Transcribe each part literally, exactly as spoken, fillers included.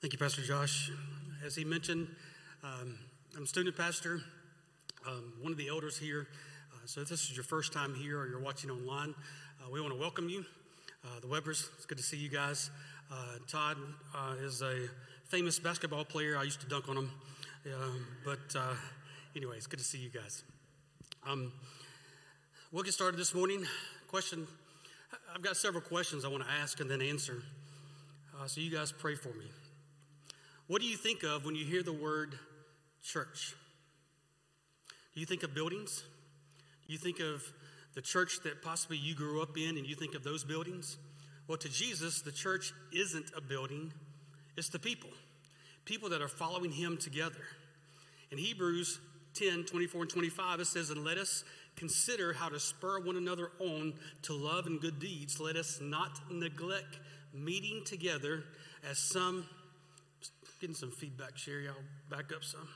Thank you, Pastor Josh. As he mentioned, um, I'm a student pastor, um, one of the elders here. Uh, so if this is your first time here or you're watching online, uh, we want to welcome you. Uh, the Webbers, it's good to see you guys. Uh, Todd uh, is a famous basketball player. I used to dunk on him. Um, but uh, anyway, it's good to see you guys. Um, we'll get started this morning. Question, I've got several questions I want to ask and then answer. Uh, so you guys pray for me. What do you think of when you hear the word church? Do you think of buildings? Do you think of the church that possibly you grew up in and you think of those buildings? Well, to Jesus, the church isn't a building. It's the people. People that are following him together. In Hebrews ten, twenty-four and twenty-five, it says, "And let us consider how to spur one another on to love and good deeds. Let us not neglect meeting together as some..." Getting some feedback, Sherry. I'll back up some.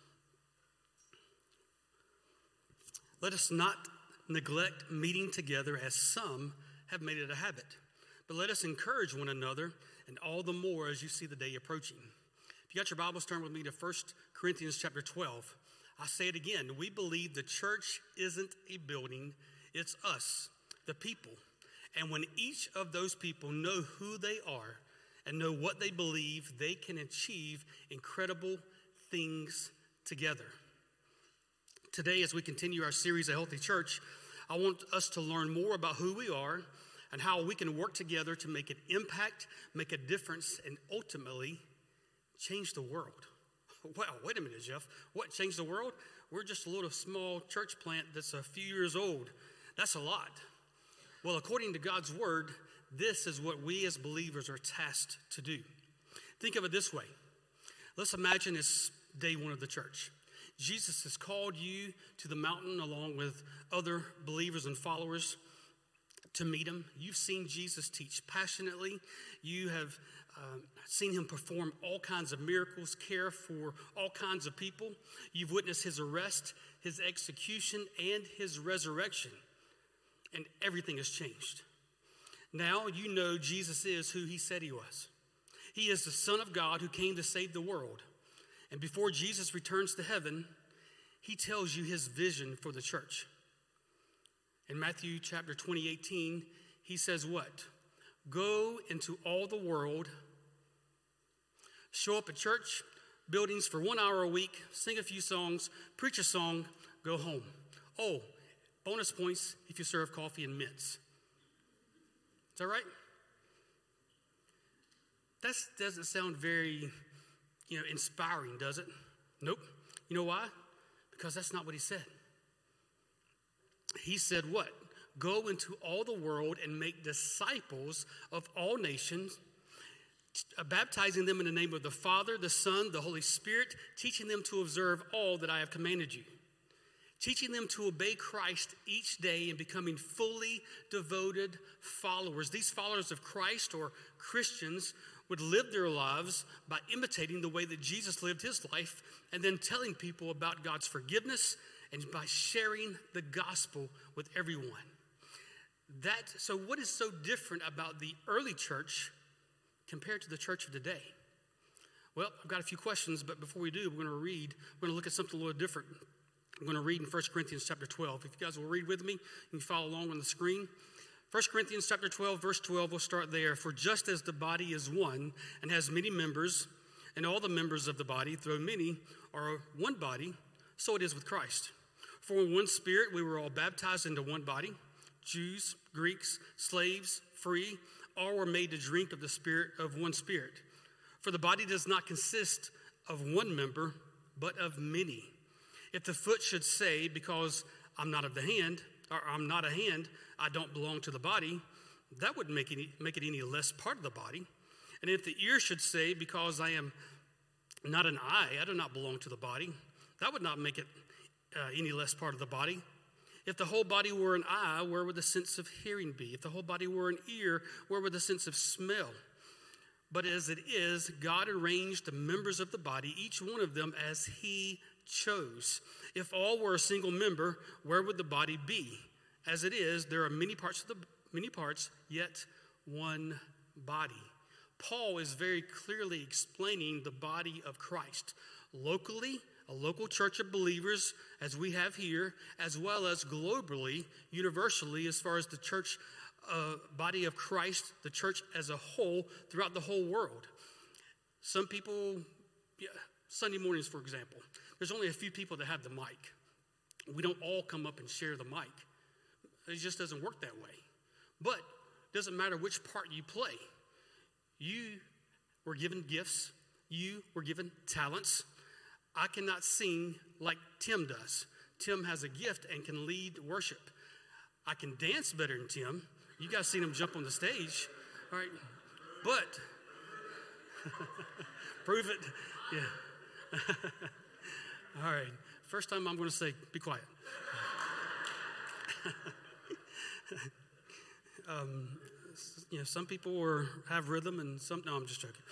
"Let us not neglect meeting together as some have made it a habit, but let us encourage one another, and all the more as you see the day approaching." If you got your Bibles, turn with me to First Corinthians chapter twelve. I say it again. We believe the church isn't a building. It's us, the people. And when each of those people know who they are and know what they believe, they can achieve incredible things together. Today, as we continue our series, A Healthy Church, I want us to learn more about who we are and how we can work together to make an impact, make a difference, and ultimately change the world. Wow, wait a minute, Jeff. What, change the world? We're just a little small church plant that's a few years old. That's a lot. Well, according to God's word, this is what we as believers are tasked to do. Think of it this way. Let's imagine it's day one of the church. Jesus has called you to the mountain along with other believers and followers to meet him. You've seen Jesus teach passionately. You have um, seen him perform all kinds of miracles, care for all kinds of people. You've witnessed his arrest, his execution, and his resurrection. And everything has changed. Now you know Jesus is who he said he was. He is the Son of God who came to save the world. And before Jesus returns to heaven, he tells you his vision for the church. In Matthew chapter twenty, eighteen, he says what? Go into all the world, show up at church buildings for one hour a week, sing a few songs, preach a song, go home. Oh, bonus points if you serve coffee and mints. Is that right? That doesn't sound very, you know, inspiring, does it? Nope. You know why? Because that's not what he said. He said what? Go into all the world and make disciples of all nations, baptizing them in the name of the Father, the Son, the Holy Spirit, teaching them to observe all that I have commanded you. Teaching them to obey Christ each day and becoming fully devoted followers. These followers of Christ or Christians would live their lives by imitating the way that Jesus lived his life and then telling people about God's forgiveness and by sharing the gospel with everyone. That, so what is so different about the early church compared to the church of today? Well, I've got a few questions, but before we do, we're going to read, we're going to look at something a little different. I'm going to read in First Corinthians chapter twelve. If you guys will read with me, you can follow along on the screen. First Corinthians chapter twelve, verse twelve, we'll start there. "For just as the body is one and has many members, and all the members of the body, though many, are one body, so it is with Christ. For in one Spirit we were all baptized into one body, Jews, Greeks, slaves, free, all were made to drink of the Spirit of one Spirit. For the body does not consist of one member, but of many. If the foot should say, because I'm not of the hand, or I'm not a hand, I don't belong to the body, that wouldn't make, any, make it any less part of the body. And if the ear should say, because I am not an eye, I do not belong to the body, that would not make it uh, any less part of the body. If the whole body were an eye, where would the sense of hearing be? If the whole body were an ear, where would the sense of smell? But as it is, God arranged the members of the body, each one of them as he chose. If all were a single member, where would the body be? As it is, there are many parts of the many parts, yet one body. Paul is very clearly explaining the body of Christ locally, a local church of believers as we have here, as well as globally, universally, as far as the church uh, body of Christ, the church as a whole throughout the whole world. Some people, yeah, Sunday mornings, for example, there's only a few people that have the mic. We don't all come up and share the mic. It just doesn't work that way. But it doesn't matter which part you play. You were given gifts. You were given talents. I cannot sing like Tim does. Tim has a gift and can lead worship. I can dance better than Tim. You guys seen him jump on the stage, all right? But prove it, yeah. All right. First time I'm going to say, be quiet. um, you know, some people are, have rhythm, and some. No, I'm just joking.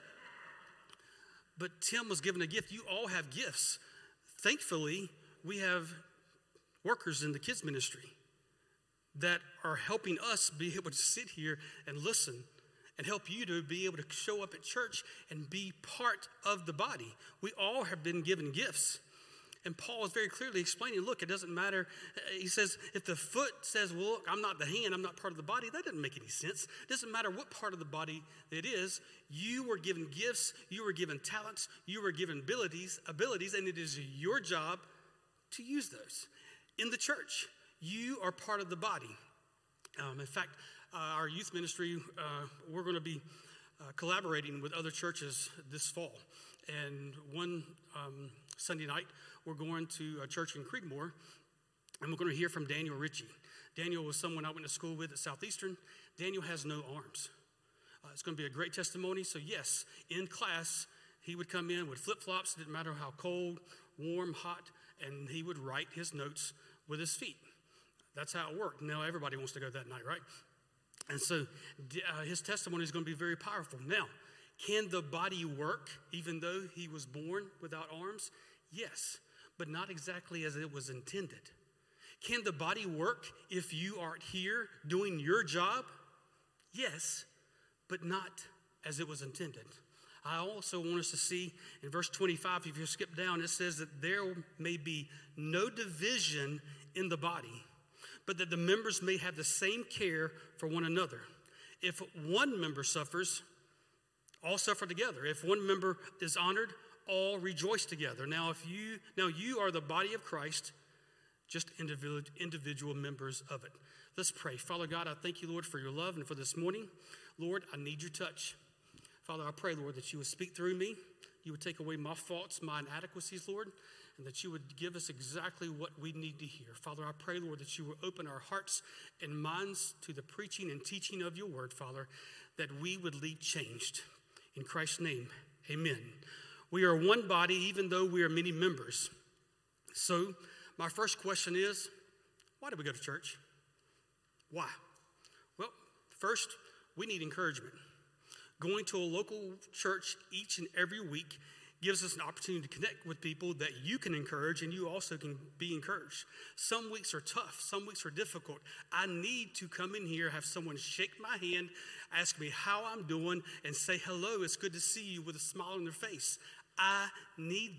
But Tim was given a gift. You all have gifts. Thankfully, we have workers in the kids ministry that are helping us be able to sit here and listen and help you to be able to show up at church and be part of the body. We all have been given gifts. And Paul is very clearly explaining, look, it doesn't matter. He says, if the foot says, well, look, I'm not the hand, I'm not part of the body, that doesn't make any sense. It doesn't matter what part of the body it is. You were given gifts, you were given talents, you were given abilities, abilities, and it is your job to use those. In the church, you are part of the body. Um, in fact, uh, our youth ministry, uh, we're going to be uh, collaborating with other churches this fall. And one um, Sunday night, we're going to a church in Creedmoor, and we're going to hear from Daniel Ritchie. Daniel was someone I went to school with at Southeastern. Daniel has no arms. Uh, it's going to be a great testimony. So yes, in class, he would come in with flip-flops. Didn't matter how cold, warm, hot, and he would write his notes with his feet. That's how it worked. Now everybody wants to go that night, right? And so uh, his testimony is going to be very powerful. Now, can the body work even though he was born without arms? Yes, but not exactly as it was intended. Can the body work if you aren't here doing your job? Yes, but not as it was intended. I also want us to see in verse twenty-five, if you skip down, it says that there may be no division in the body, but that the members may have the same care for one another. If one member suffers, all suffer together. If one member is honored, all rejoice together. Now, if you now you are the body of Christ, just individual, individual members of it. Let's pray. Father God, I thank you, Lord, for your love and for this morning. Lord, I need your touch. Father, I pray, Lord, that you would speak through me. You would take away my faults, my inadequacies, Lord, and that you would give us exactly what we need to hear. Father, I pray, Lord, that you would open our hearts and minds to the preaching and teaching of your word, Father, that we would leave changed. In Christ's name, amen. We are one body, even though we are many members. So, my first question is, why do we go to church? Why? Well, first, we need encouragement. Going to a local church each and every week gives us an opportunity to connect with people that you can encourage and you also can be encouraged. Some weeks are tough. Some weeks are difficult. I need to come in here, have someone shake my hand, ask me how I'm doing, and say, hello, it's good to see you with a smile on their face. I need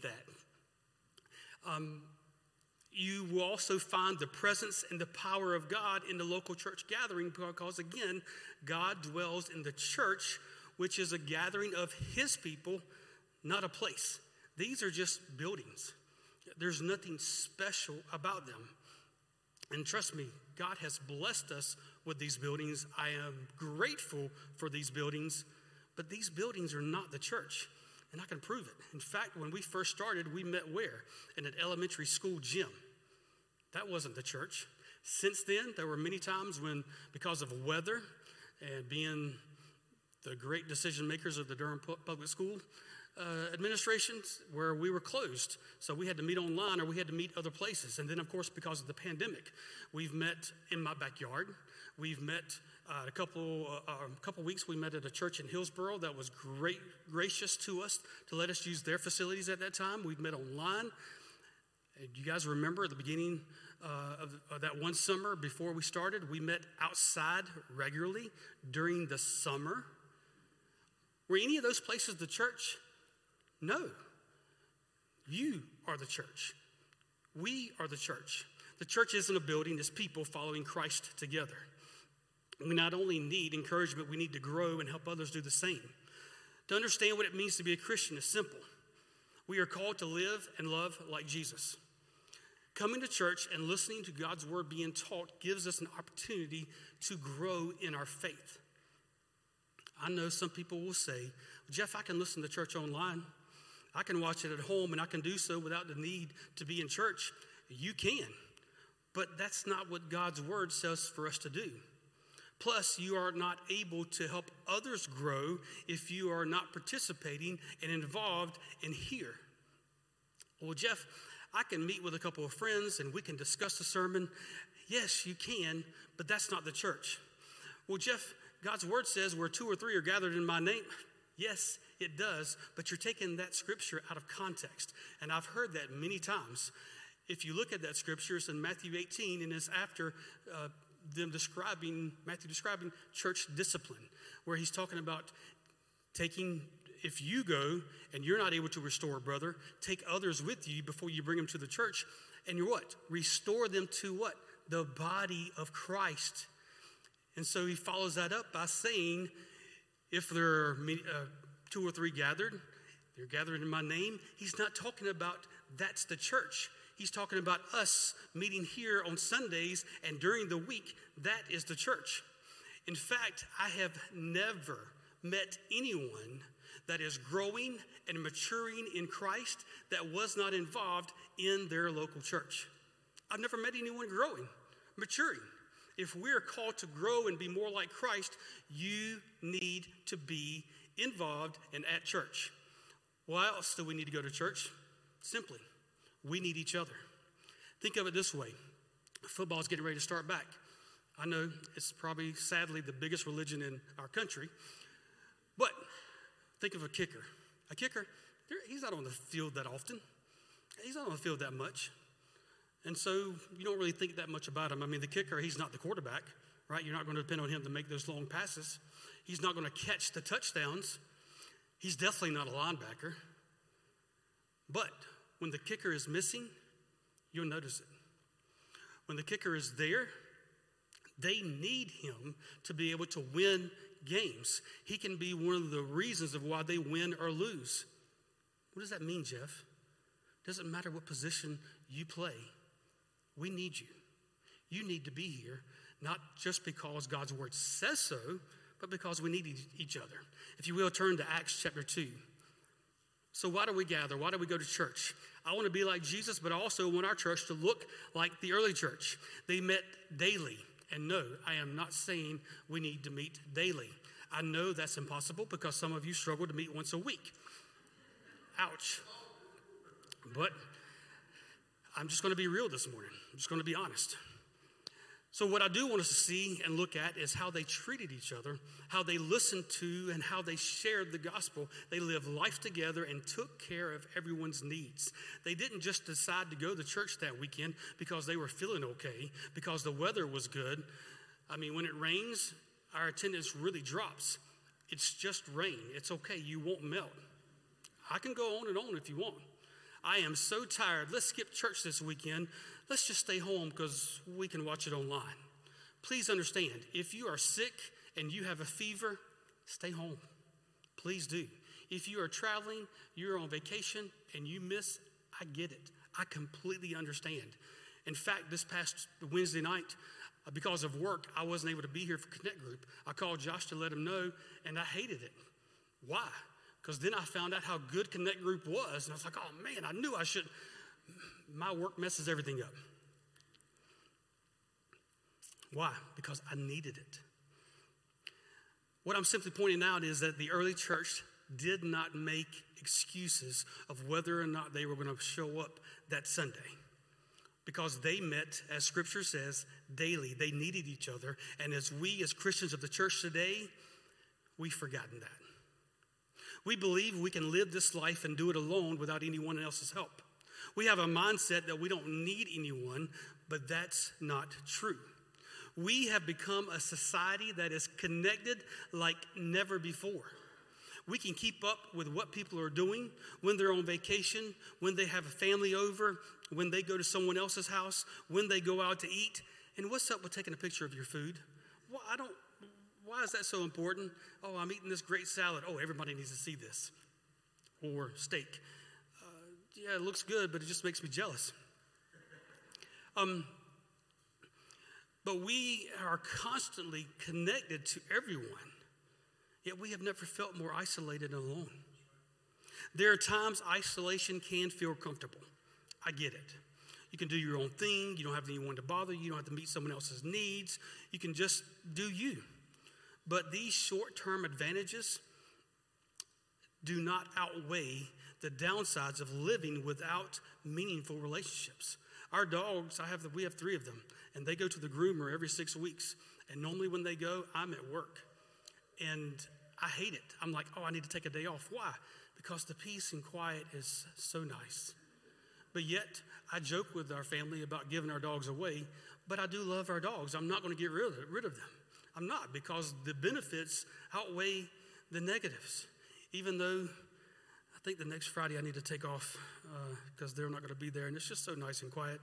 that. Um, you will also find the presence and the power of God in the local church gathering because, again, God dwells in the church, which is a gathering of his people, not a place. These are just buildings. There's nothing special about them. And trust me, God has blessed us with these buildings. I am grateful for these buildings, but these buildings are not the church. And I can prove it. In fact, when we first started, we met where? In an elementary school gym. That wasn't the church. Since then, there were many times when, because of weather and being the great decision makers of the Durham Public School uh, administrations, where we were closed. So we had to meet online or we had to meet other places. And then, of course, because of the pandemic, we've met in my backyard. We've met uh, a couple uh, a couple weeks. We met at a church in Hillsboro that was great, gracious to us to let us use their facilities at that time. We've met online. And you guys remember at the beginning uh, of, of that one summer before we started, we met outside regularly during the summer. Were any of those places the church? No. You are the church. We are the church. The church isn't a building, it's people following Christ together. We not only need encouragement, we need to grow and help others do the same. To understand what it means to be a Christian is simple. We are called to live and love like Jesus. Coming to church and listening to God's word being taught gives us an opportunity to grow in our faith. I know some people will say, Jeff, I can listen to church online. I can watch it at home, and I can do so without the need to be in church. You can, but that's not what God's word says for us to do. Plus, you are not able to help others grow if you are not participating and involved in here. Well, Jeff, I can meet with a couple of friends and we can discuss the sermon. Yes, you can, but that's not the church. Well, Jeff, God's word says where two or three are gathered in my name. Yes, it does, but you're taking that scripture out of context. And I've heard that many times. If you look at that scripture, it's in Matthew eighteen, and it's after uh, them describing, Matthew describing church discipline, where he's talking about taking, if you go and you're not able to restore a brother, take others with you before you bring them to the church, and you're what? Restore them to what? The body of Christ. And so he follows that up by saying, if there are many, uh, two or three gathered, they're gathered in my name. He's not talking about that's the church. He's talking about us meeting here on Sundays and during the week. That is the church. In fact, I have never met anyone that is growing and maturing in Christ that was not involved in their local church. I've never met anyone growing, maturing. If we're called to grow and be more like Christ, you need to be involved and at church. Why else do we need to go to church? Simply, we need each other. Think of it this way. Football's getting ready to start back. I know it's probably, sadly, the biggest religion in our country. But think of a kicker. A kicker, he's not on the field that often. He's not on the field that much. And so you don't really think that much about him. I mean, the kicker, he's not the quarterback, right? You're not going to depend on him to make those long passes. He's not going to catch the touchdowns. He's definitely not a linebacker. But when the kicker is missing, you'll notice it. When the kicker is there, they need him to be able to win games. He can be one of the reasons of why they win or lose. What does that mean, Jeff? Doesn't matter what position you play. We need you. You need to be here, not just because God's word says so, but because we need each other. If you will, turn to Acts chapter two. So why do we gather? Why do we go to church? I want to be like Jesus, but I also want our church to look like the early church. They met daily. And no, I am not saying we need to meet daily. I know that's impossible because some of you struggle to meet once a week. Ouch. But I'm just going to be real this morning. I'm just going to be honest. So what I do want us to see and look at is how they treated each other, how they listened to and how they shared the gospel. They lived life together and took care of everyone's needs. They didn't just decide to go to church that weekend because they were feeling okay, because the weather was good. I mean, when it rains, our attendance really drops. It's just rain. It's okay. You won't melt. I can go on and on if you want. I am so tired. Let's skip church this weekend. Let's just stay home because we can watch it online. Please understand, if you are sick and you have a fever, stay home. Please do. If you are traveling, you're on vacation, and you miss, I get it. I completely understand. In fact, this past Wednesday night, because of work, I wasn't able to be here for Connect Group. I called Josh to let him know, and I hated it. Why? Because then I found out how good Connect Group was, and I was like, oh man, I knew I should. My work messes everything up. Why? Because I needed it. What I'm simply pointing out is that the early church did not make excuses of whether or not they were going to show up that Sunday. Because they met, as Scripture says, daily. They needed each other. And as we, as Christians of the church today, we've forgotten that. We believe we can live this life and do it alone without anyone else's help. We have a mindset that we don't need anyone, but that's not true. We have become a society that is connected like never before. We can keep up with what people are doing when they're on vacation, when they have a family over, when they go to someone else's house, when they go out to eat. And what's up with taking a picture of your food? Well, I don't, why is that so important? Oh, I'm eating this great salad. Oh, everybody needs to see this. Or steak. Uh, yeah, it looks good, but it just makes me jealous. Um, but we are constantly connected to everyone. Yet we have never felt more isolated and alone. There are times isolation can feel comfortable. I get it. You can do your own thing. You don't have anyone to bother you. You don't have to meet someone else's needs. You can just do you. But these short-term advantages do not outweigh the downsides of living without meaningful relationships. Our dogs, I have the, we have three of them, and they go to the groomer every six weeks. And normally when they go, I'm at work. And I hate it. I'm like, oh, I need to take a day off. Why? Because the peace and quiet is so nice. But yet, I joke with our family about giving our dogs away, but I do love our dogs. I'm not going to get rid of, rid of them. I'm not, because the benefits outweigh the negatives. Even though I think the next Friday I need to take off because uh, they're not going to be there, and it's just so nice and quiet.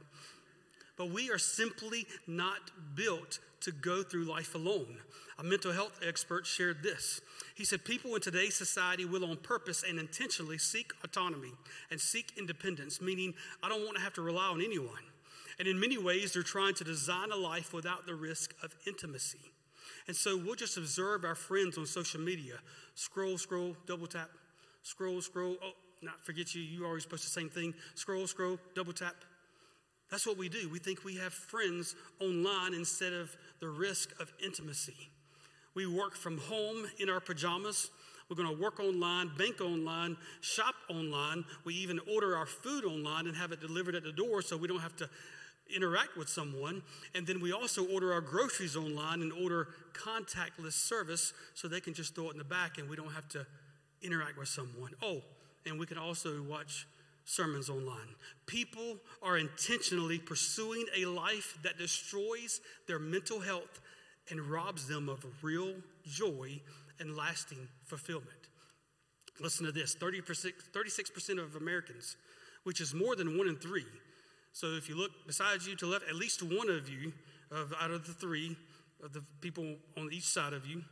But we are simply not built to go through life alone. A mental health expert shared this. He said, people in today's society will on purpose and intentionally seek autonomy and seek independence, meaning I don't want to have to rely on anyone. And in many ways, they're trying to design a life without the risk of intimacy. And so we'll just observe our friends on social media. Scroll, scroll, double tap. Scroll, scroll. Oh, not forget you. You always post the same thing. Scroll, scroll, double tap. That's what we do. We think we have friends online instead of the risk of intimacy. We work from home in our pajamas. We're going to work online, bank online, shop online. We even order our food online and have it delivered at the door so we don't have to interact with someone. And then we also order our groceries online and order contactless service so they can just throw it in the back and we don't have to interact with someone. Oh, and we can also watch sermons online. People are intentionally pursuing a life that destroys their mental health and robs them of real joy and lasting fulfillment. Listen to this, thirty percent, thirty-six percent of Americans, which is more than one in three. So if you look beside you to the left, at least one of you, of, out of the three, of the people on each side of you,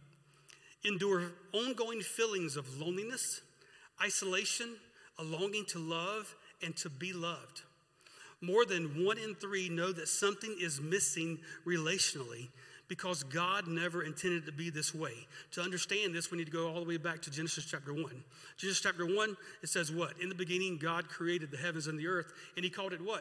endure ongoing feelings of loneliness, isolation, a longing to love and to be loved. More than one in three know that something is missing relationally because God never intended it to be this way. To understand this, we need to go all the way back to Genesis chapter one. Genesis chapter one, it says what? In the beginning, God created the heavens and the earth, and he called it what?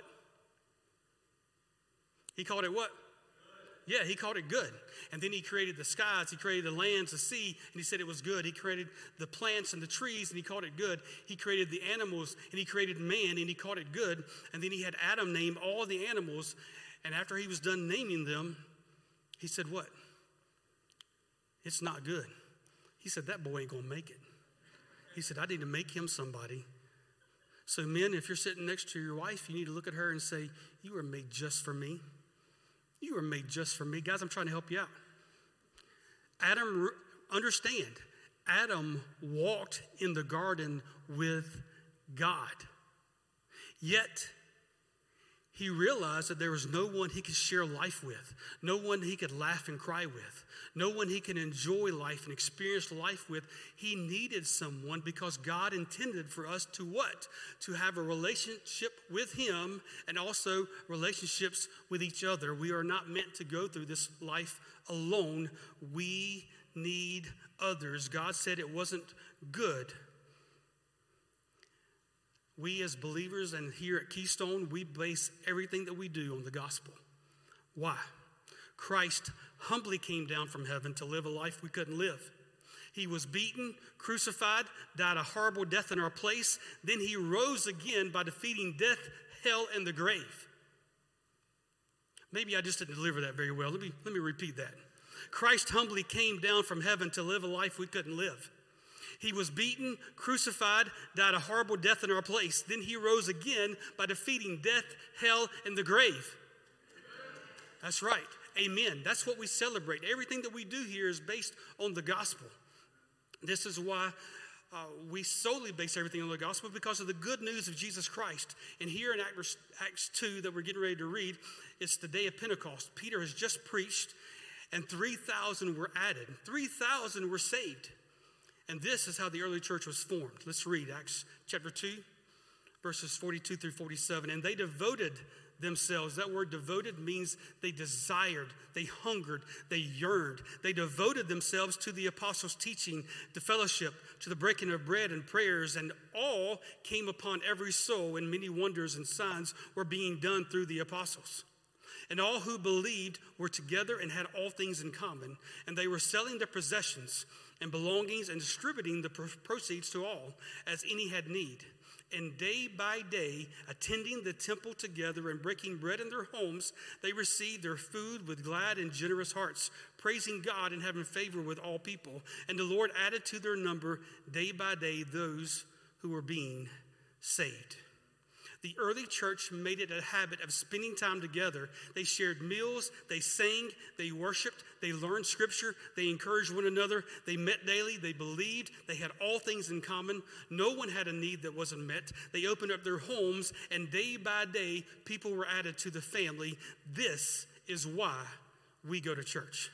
He called it what? Yeah, he called it good. And then he created the skies, he created the lands, the sea, and he said it was good. He created the plants and the trees, and he called it good. He created the animals, and he created man, and he called it good. And then he had Adam name all the animals, and after he was done naming them, he said what? It's not good. He said, that boy ain't going to make it. He said, I need to make him somebody. So men, if you're sitting next to your wife, you need to look at her and say, you were made just for me. You were made just for me. Guys, I'm trying to help you out. Adam, understand, Adam walked in the garden with God. Yet, he realized that there was no one he could share life with, no one he could laugh and cry with, no one he could enjoy life and experience life with. He needed someone because God intended for us to what? To have a relationship with him and also relationships with each other. We are not meant to go through this life alone. We need others. God said it wasn't good. We as believers and here at Keystone, we base everything that we do on the gospel. Why? Christ humbly came down from heaven to live a life we couldn't live. He was beaten, crucified, died a horrible death in our place. Then he rose again by defeating death, hell, and the grave. Maybe I just didn't deliver that very well. Let me, let me repeat that. Christ humbly came down from heaven to live a life we couldn't live. He was beaten, crucified, died a horrible death in our place. Then he rose again by defeating death, hell, and the grave. That's right. Amen. That's what we celebrate. Everything that we do here is based on the gospel. This is why uh, we solely base everything on the gospel because of the good news of Jesus Christ. And here in Acts, Acts two that we're getting ready to read, it's the day of Pentecost. Peter has just preached, and three thousand were added. three thousand were saved. And this is how the early church was formed. Let's read Acts chapter two, verses forty-two through forty-seven. And they devoted themselves. That word devoted means they desired, they hungered, they yearned. They devoted themselves to the apostles' teaching, to fellowship, to the breaking of bread and prayers, and all came upon every soul, and many wonders and signs were being done through the apostles. And all who believed were together and had all things in common, and they were selling their possessions and belongings and distributing the proceeds to all as any had need. And day by day, attending the temple together and breaking bread in their homes, they received their food with glad and generous hearts, praising God and having favor with all people. And the Lord added to their number day by day those who were being saved. The early church made it a habit of spending time together. They shared meals, they sang, they worshiped, they learned scripture, they encouraged one another, they met daily, they believed, they had all things in common. No one had a need that wasn't met. They opened up their homes, and day by day, people were added to the family. This is why we go to church.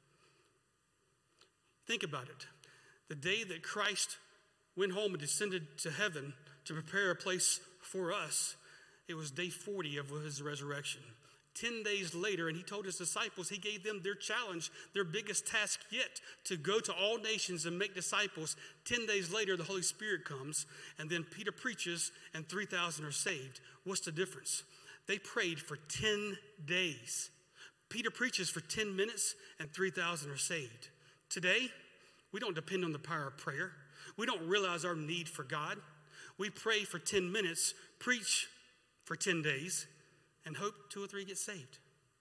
Think about it. The day that Christ went home and descended to heaven to prepare a place for us, it was day forty of his resurrection. Ten days later, and he told his disciples, he gave them their challenge, their biggest task yet, to go to all nations and make disciples. Ten days later, the Holy Spirit comes, and then Peter preaches, and three thousand are saved. What's the difference? They prayed for ten days. Peter preaches for ten minutes, and three thousand are saved. Today, we don't depend on the power of prayer. We don't realize our need for God. We pray for ten minutes, preach for ten days, and hope two or three get saved.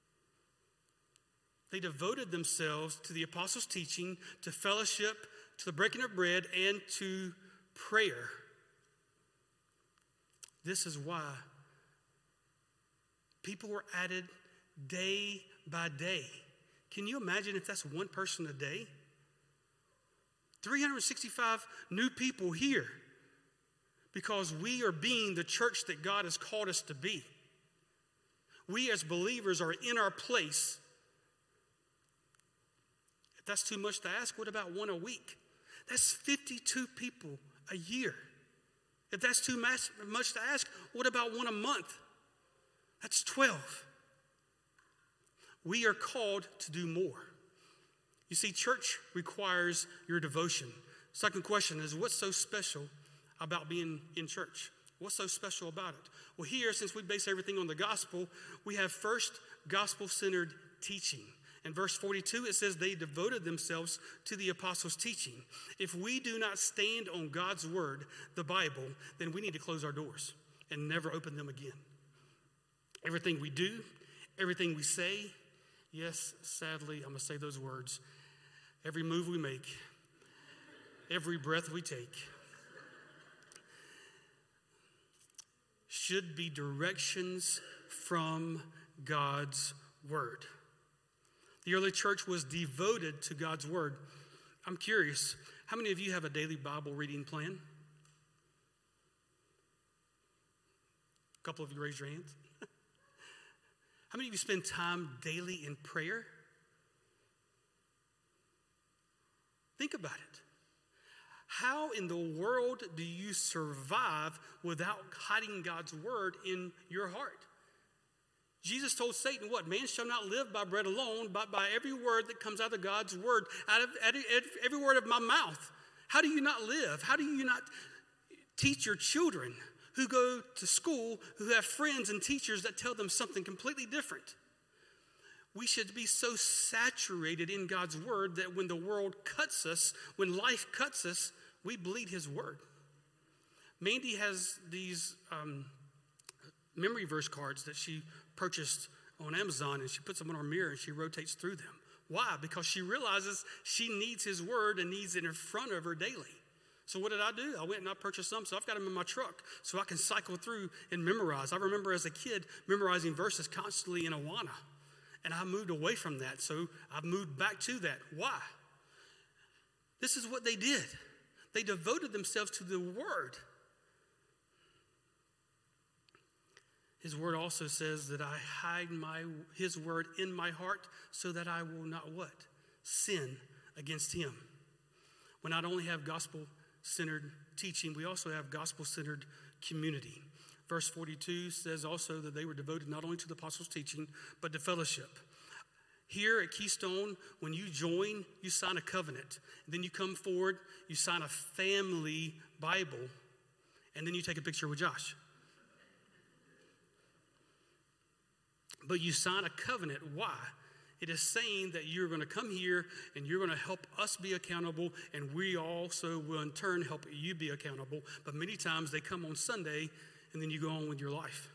They devoted themselves to the apostles' teaching, to fellowship, to the breaking of bread, and to prayer. This is why people were added day by day. Can you imagine if that's one person a day? three hundred sixty-five new people here. Because we are being the church that God has called us to be. We as believers are in our place. If that's too much to ask, what about one a week? That's fifty-two people a year. If that's too much to ask, what about one a month? That's twelve. We are called to do more. You see, church requires your devotion. Second question is, what's so special about being in church? What's so special about it? Well, here, since we base everything on the gospel, we have first gospel-centered teaching. In verse forty-two, it says they devoted themselves to the apostles' teaching. If we do not stand on God's word, the Bible, then we need to close our doors and never open them again. Everything we do, everything we say, yes, sadly, I'm going to say those words, every move we make, every breath we take, should be directions from God's word. The early church was devoted to God's word. I'm curious, how many of you have a daily Bible reading plan? A couple of you raised your hands. How many of you spend time daily in prayer? Think about it. How in the world do you survive without hiding God's word in your heart? Jesus told Satan, what? Man shall not live by bread alone, but by every word that comes out of God's word, out of every, every word of my mouth. How do you not live? How do you not teach your children who go to school, who have friends and teachers that tell them something completely different? We should be so saturated in God's word that when the world cuts us, when life cuts us, we bleed his word. Mandy has these um, memory verse cards that she purchased on Amazon, and she puts them on her mirror and she rotates through them. Why? Because she realizes she needs his word and needs it in front of her daily. So what did I do? I went and I purchased some, so I've got them in my truck so I can cycle through and memorize. I remember as a kid memorizing verses constantly in Awana, and I moved away from that, so I've moved back to that. Why? This is what they did. They devoted themselves to the word. His word also says that I hide my his word in my heart so that I will not what? Sin against him. We not only have gospel-centered teaching, we also have gospel-centered community. Verse forty-two says also that they were devoted not only to the apostles' teaching, but to fellowship. Here at Keystone, when you join, you sign a covenant. And then you come forward, you sign a family Bible, and then you take a picture with Josh. But you sign a covenant. Why? It is saying that you're going to come here and you're going to help us be accountable, and we also will in turn help you be accountable. But many times they come on Sunday and then you go on with your life.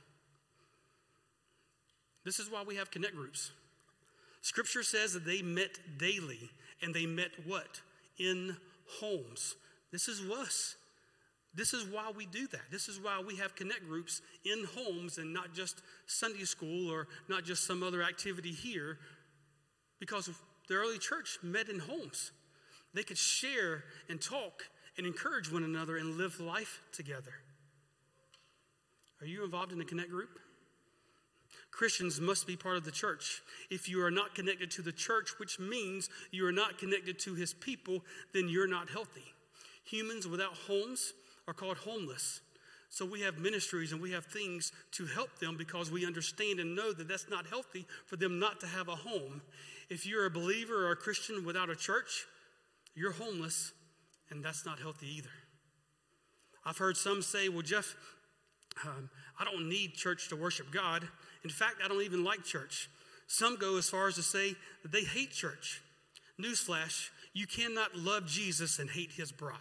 This is why we have connect groups. Scripture says that they met daily, and they met what? In homes. This is us. This is why we do that. This is why we have connect groups in homes and not just Sunday school or not just some other activity here, because the early church met in homes. They could share and talk and encourage one another and live life together. Are you involved in a connect group? Christians must be part of the church. If you are not connected to the church, which means you are not connected to his people, then you're not healthy. Humans without homes are called homeless. So we have ministries and we have things to help them because we understand and know that that's not healthy for them not to have a home. If you're a believer or a Christian without a church, you're homeless, and that's not healthy either. I've heard some say, well, Jeff, um, I don't need church to worship God. In fact, I don't even like church. Some go as far as to say that they hate church. Newsflash, you cannot love Jesus and hate his bride.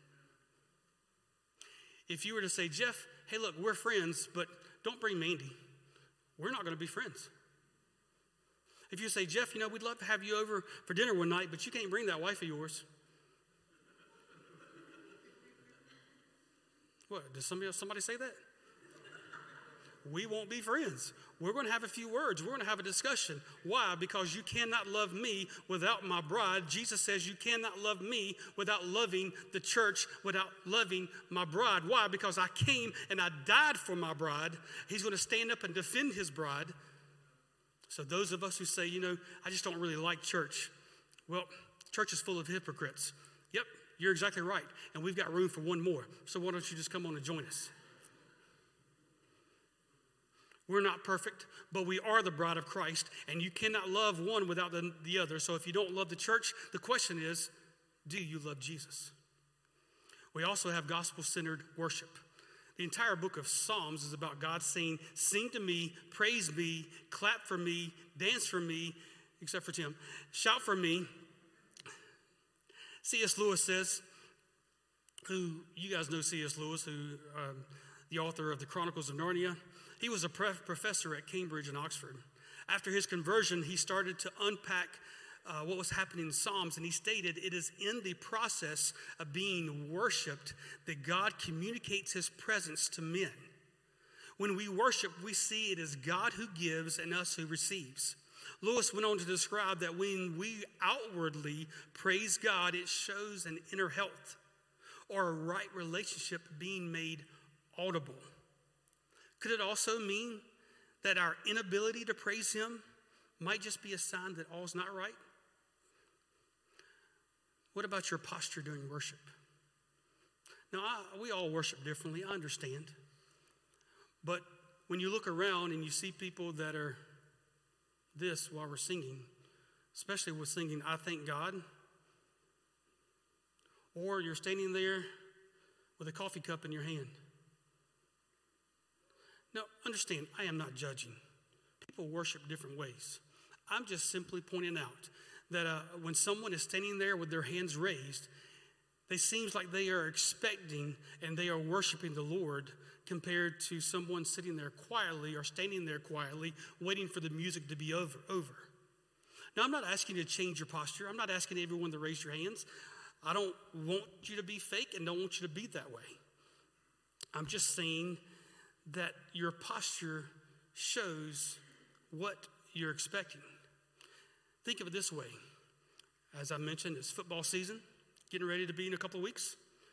If you were to say, Jeff, hey, look, we're friends, but don't bring Mandy, we're not going to be friends. If you say, Jeff, you know, we'd love to have you over for dinner one night, but you can't bring that wife of yours. What, does somebody else, somebody say that? We won't be friends. We're going to have a few words. We're going to have a discussion. Why? Because you cannot love me without my bride. Jesus says you cannot love me without loving the church, without loving my bride. Why? Because I came and I died for my bride. He's going to stand up and defend his bride. So those of us who say, you know, I just don't really like church. Well, church is full of hypocrites. Yep, you're exactly right. And we've got room for one more. So why don't you just come on and join us? We're not perfect, but we are the bride of Christ, and you cannot love one without the, the other. So if you don't love the church, the question is, do you love Jesus? We also have gospel-centered worship. The entire book of Psalms is about God saying, sing to me, praise me, clap for me, dance for me, except for Tim, shout for me. C S Lewis says, who, you guys know C S Lewis, who um, the author of the Chronicles of Narnia. He was a professor at Cambridge and Oxford. After his conversion, he started to unpack uh, what was happening in Psalms, and he stated, it is in the process of being worshiped that God communicates his presence to men. When we worship, we see it is God who gives and us who receives. Lewis went on to describe that when we outwardly praise God, it shows an inner health or a right relationship being made audible. Could it also mean that our inability to praise him might just be a sign that all's not right? What about your posture during worship? Now, I, we all worship differently, I understand. But when you look around and you see people that are this while we're singing, especially with singing, I Thank God, or you're standing there with a coffee cup in your hand. Now, understand, I am not judging. People worship different ways. I'm just simply pointing out that uh, when someone is standing there with their hands raised, it seems like they are expecting and they are worshiping the Lord compared to someone sitting there quietly or standing there quietly waiting for the music to be over. over. Now, I'm not asking you to change your posture. I'm not asking everyone to raise your hands. I don't want you to be fake and don't want you to be that way. I'm just saying that your posture shows what you're expecting. Think of it this way. As I mentioned, it's football season, getting ready to be in a couple of weeks.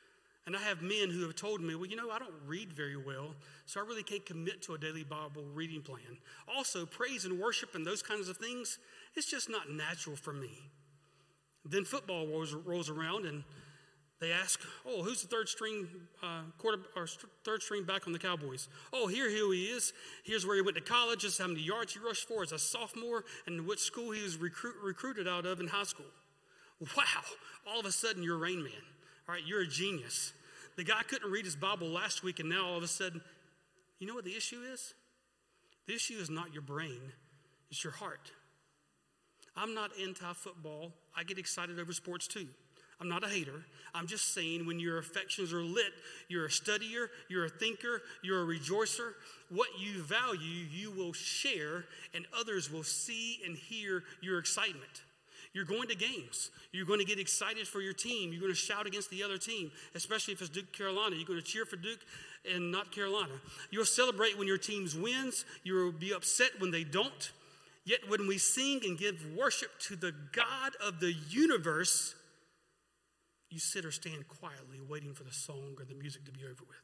And I have men who have told me, well, you know, I don't read very well, so I really can't commit to a daily Bible reading plan. Also, praise and worship and those kinds of things, it's just not natural for me. Then football rolls, rolls around, and they ask, oh, who's the third string uh, quarter or st- third string back on the Cowboys? Oh, here, here he is. Here's where he went to college. This is how many yards he rushed for as a sophomore, and what school he was recruit, recruited out of in high school. Wow! All of a sudden, you're Rain Man. All right, you're a genius. The guy couldn't read his Bible last week, and now all of a sudden, you know what the issue is? The issue is not your brain; it's your heart. I'm not anti-football. I get excited over sports too. I'm not a hater. I'm just saying when your affections are lit, you're a studier, you're a thinker, you're a rejoicer. What you value, you will share, and others will see and hear your excitement. You're going to games. You're going to get excited for your team. You're going to shout against the other team, especially if it's Duke, Carolina. You're going to cheer for Duke and not Carolina. You'll celebrate when your team wins. You'll be upset when they don't. Yet when we sing and give worship to the God of the universe, you sit or stand quietly waiting for the song or the music to be over with.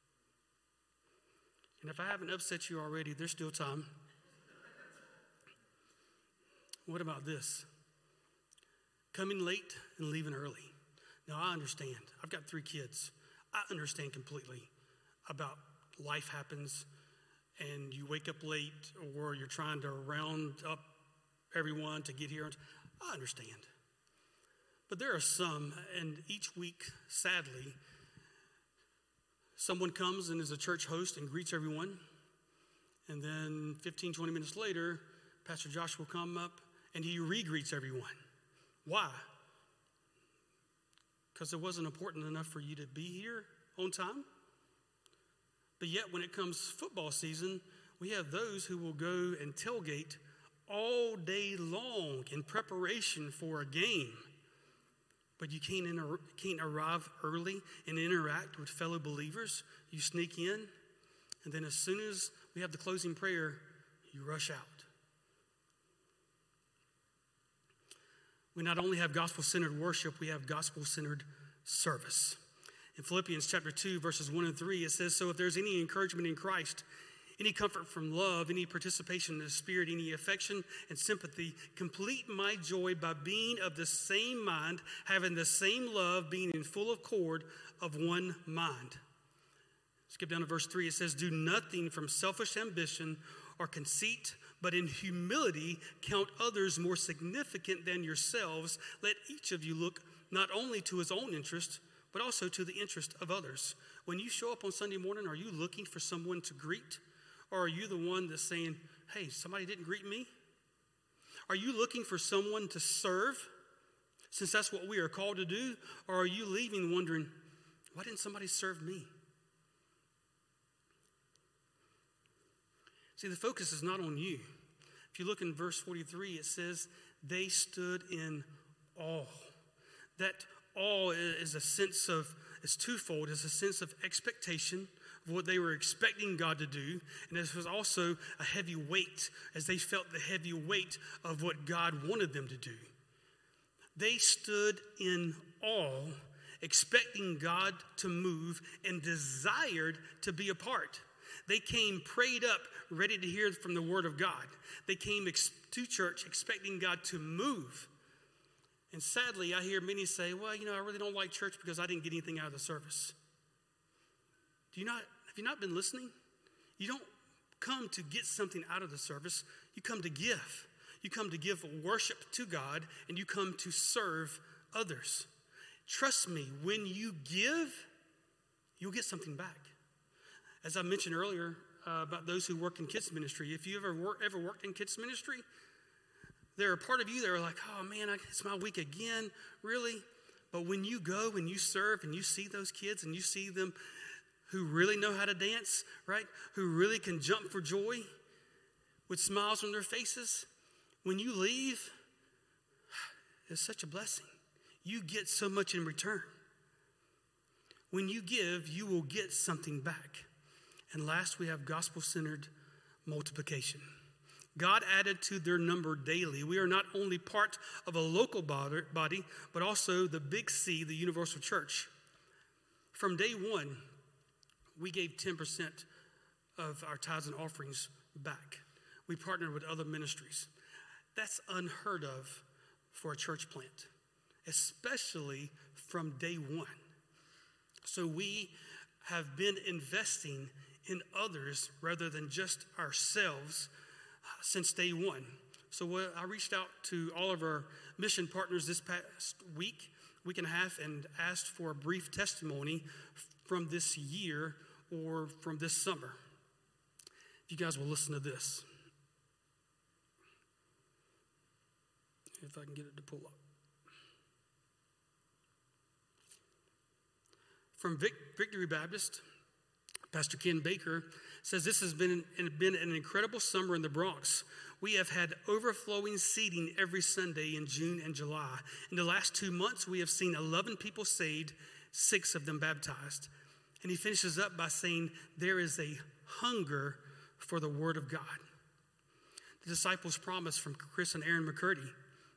And if I haven't upset you already, there's still time. What about this? Coming late and leaving early. Now, I understand. I've got three kids. I understand completely about life happens and you wake up late or you're trying to round up everyone to get here. I understand. But there are some, and each week, sadly, someone comes and is a church host and greets everyone. And then fifteen, twenty minutes later, Pastor Josh will come up and he re-greets everyone. Why? Because it wasn't important enough for you to be here on time? But yet when it comes football season, we have those who will go and tailgate all day long in preparation for a game. But you can't, inter- can't arrive early and interact with fellow believers. You sneak in, and then as soon as we have the closing prayer, you rush out. We not only have gospel-centered worship, we have gospel-centered service. In Philippians chapter two, verses one and three, it says, so if there's any encouragement in Christ, any comfort from love, any participation in the Spirit, any affection and sympathy, complete my joy by being of the same mind, having the same love, being in full accord of one mind. Skip down to verse three. It says, do nothing from selfish ambition or conceit, but in humility count others more significant than yourselves. Let each of you look not only to his own interest, but also to the interest of others. When you show up on Sunday morning, are you looking for someone to greet? Or are you the one that's saying, hey, somebody didn't greet me? Are you looking for someone to serve, since that's what we are called to do? Or are you leaving wondering, why didn't somebody serve me? See, the focus is not on you. If you look in verse forty-three, it says, they stood in awe. That awe is a sense of, it's twofold. It's a sense of expectation of what they were expecting God to do. And this was also a heavy weight, as they felt the heavy weight of what God wanted them to do. They stood in awe, expecting God to move and desired to be a part. They came prayed up, ready to hear from the word of God. They came ex- to church expecting God to move. And sadly, I hear many say, well, you know, I really don't like church because I didn't get anything out of the service. Do you not, have you not been listening? You don't come to get something out of the service. You come to give. You come to give worship to God, and you come to serve others. Trust me, when you give, you'll get something back. As I mentioned earlier uh, about those who work in kids ministry, if you ever work, ever worked in kids ministry, there are part of you that are like, oh man, I, it's my week again, really? But when you go and you serve and you see those kids and you see them who really know how to dance, right? Who really can jump for joy with smiles on their faces, when you leave, it's such a blessing. You get so much in return. When you give, you will get something back. And last, we have gospel-centered multiplication. God added to their number daily. We are not only part of a local body, but also the big C, the universal church. From day one, we gave ten percent of our tithes and offerings back. We partnered with other ministries. That's unheard of for a church plant, especially from day one. So we have been investing in others rather than just ourselves since day one. So what, I reached out to all of our mission partners this past week, week and a half, and asked for a brief testimony from this year or from this summer. If you guys will listen to this. If I can get it to pull up. From Vic, Victory Baptist, Pastor Ken Baker says, this has been, been an incredible summer in the Bronx. We have had overflowing seating every Sunday in June and July. In the last two months, we have seen eleven people saved, six of them baptized. And he finishes up by saying, there is a hunger for the Word of God. The disciples' promise from Chris and Aaron McCurdy.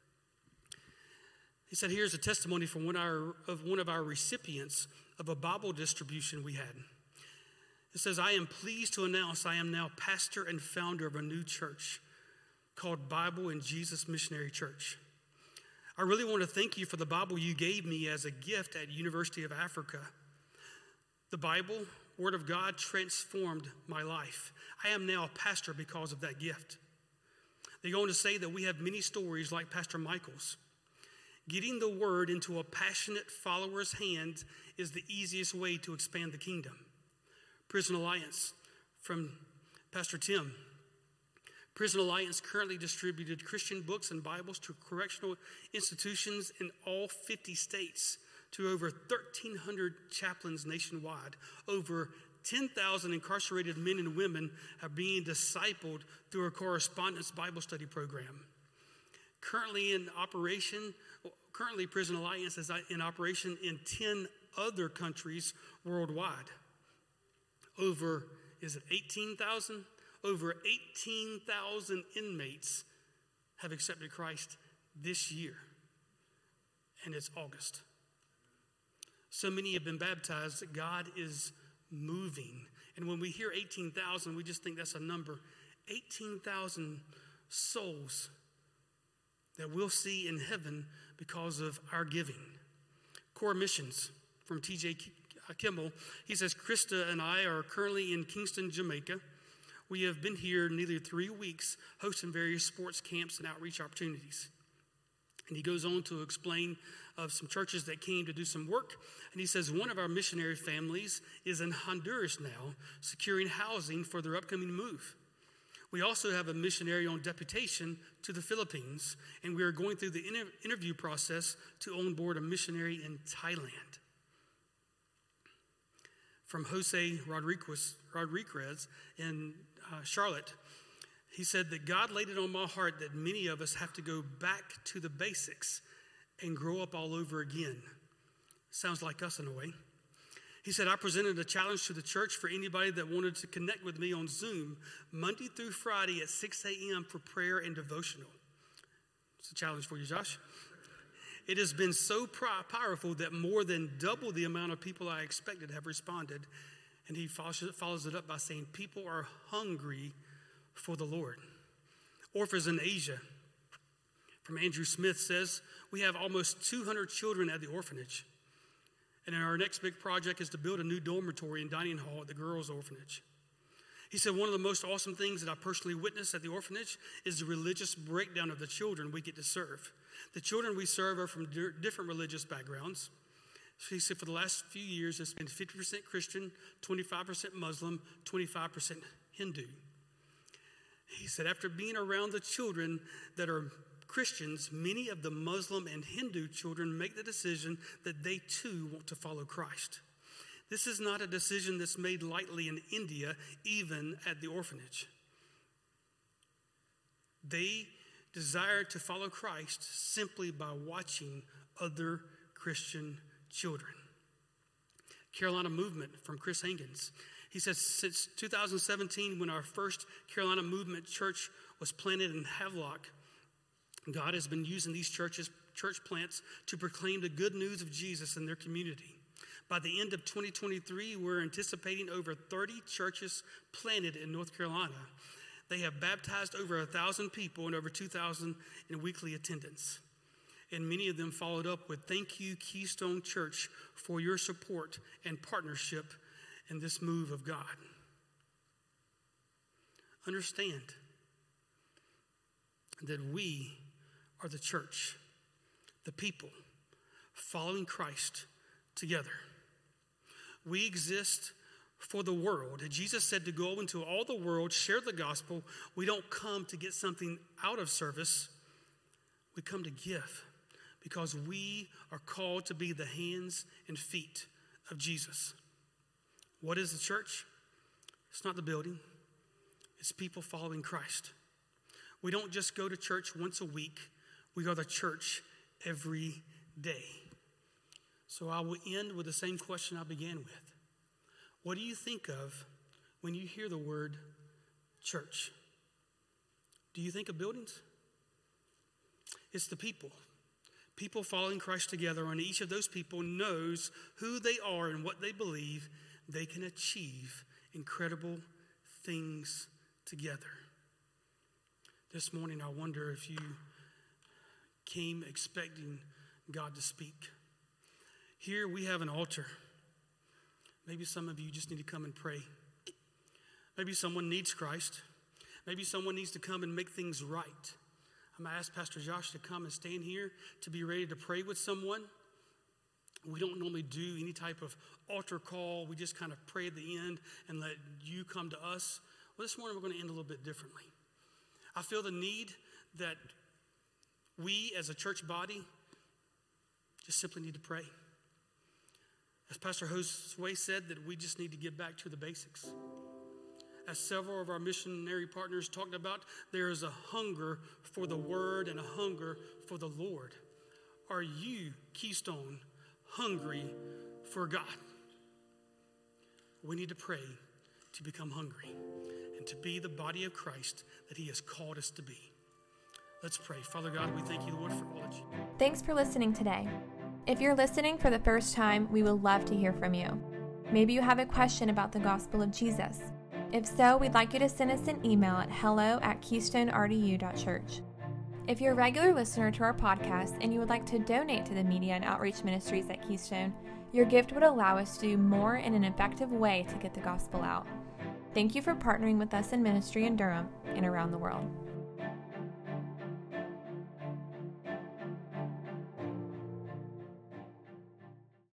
He said, here's a testimony from one of, our, of one of our recipients of a Bible distribution we had. It says, I am pleased to announce I am now pastor and founder of a new church called Bible in Jesus Missionary Church. I really want to thank you for the Bible you gave me as a gift at University of Africa. The Bible, Word of God, transformed my life. I am now a pastor because of that gift. They go on to say that we have many stories like Pastor Michael's. Getting the word into a passionate follower's hands is the easiest way to expand the kingdom. Prison Alliance from Pastor Tim. Prison Alliance currently distributed Christian books and Bibles to correctional institutions in all fifty states, to over thirteen hundred chaplains nationwide. Over ten thousand incarcerated men and women are being discipled through a correspondence Bible study program. Currently in operation, currently Prison Alliance is in operation in ten other countries worldwide. Over, is it eighteen thousand? Over eighteen thousand inmates have accepted Christ this year, and it's August. So many have been baptized that God is moving. And when we hear eighteen thousand, we just think that's a number. eighteen thousand souls that we'll see in heaven because of our giving. Core Missions from T J Kimmel. He says, Krista and I are currently in Kingston, Jamaica. We have been here nearly three weeks hosting various sports camps and outreach opportunities. And he goes on to explain of some churches that came to do some work. And he says one of our missionary families is in Honduras now, securing housing for their upcoming move. We also have a missionary on deputation to the Philippines, and we are going through the inter- interview process to onboard a missionary in Thailand. From Jose Rodriguez, Rodriguez in uh, Charlotte, he said that God laid it on my heart that many of us have to go back to the basics and grow up all over again. Sounds like us in a way. He said, I presented a challenge to the church for anybody that wanted to connect with me on Zoom Monday through Friday at six a.m. for prayer and devotional. It's a challenge for you, Josh. It has been so powerful that more than double the amount of people I expected have responded. And he follows it up by saying, people are hungry for the Lord. Orphans in Asia, from Andrew Smith, says, we have almost two hundred children at the orphanage. And our next big project is to build a new dormitory and dining hall at the girls' orphanage. He said one of the most awesome things that I personally witnessed at the orphanage is the religious breakdown of the children we get to serve. The children we serve are from di- different religious backgrounds. So he said for the last few years, it's been fifty percent Christian, twenty-five percent Muslim, twenty-five percent Hindu. He said after being around the children that are Christians, many of the Muslim and Hindu children make the decision that they too want to follow Christ. This is not a decision that's made lightly in India, even at the orphanage. They desire to follow Christ simply by watching other Christian children. Carolina Movement from Chris Hankins. He says since two thousand seventeen, when our first Carolina Movement church was planted in Havelock, God has been using these churches, church plants to proclaim the good news of Jesus in their community. By the end of twenty twenty-three, we're anticipating over thirty churches planted in North Carolina. They have baptized over one thousand people and over two thousand in weekly attendance. And many of them followed up with, "Thank you, Keystone Church, for your support and partnership in this move of God." Understand that we are the church, the people following Christ together. We exist for the world. Jesus said to go into all the world, share the gospel. We don't come to get something out of service. We come to give because we are called to be the hands and feet of Jesus. What is the church? It's not the building. It's people following Christ. We don't just go to church once a week. We are the church every day. So I will end with the same question I began with. What do you think of when you hear the word church? Do you think of buildings? It's the people. People following Christ together, and each of those people knows who they are and what they believe. They can achieve incredible things together. This morning, I wonder if you came expecting God to speak. Here we have an altar. Maybe some of you just need to come and pray. Maybe someone needs Christ. Maybe someone needs to come and make things right. I'm going to ask Pastor Josh to come and stand here to be ready to pray with someone. We don't normally do any type of altar call. We just kind of pray at the end and let you come to us. Well, this morning we're going to end a little bit differently. I feel the need that we as a church body just simply need to pray. As Pastor Josue said, that we just need to get back to the basics. As several of our missionary partners talked about, there is a hunger for the word and a hunger for the Lord. Are you, Keystone, hungry for God? We need to pray to become hungry and to be the body of Christ that he has called us to be. Let's pray. Father God, we thank you, Lord, for all that you do. Thanks for listening today. If you're listening for the first time, we would love to hear from you. Maybe you have a question about the gospel of Jesus. If so, we'd like you to send us an email at hello at keystone r d u dot church. If you're a regular listener to our podcast and you would like to donate to the media and outreach ministries at Keystone, your gift would allow us to do more in an effective way to get the gospel out. Thank you for partnering with us in ministry in Durham and around the world.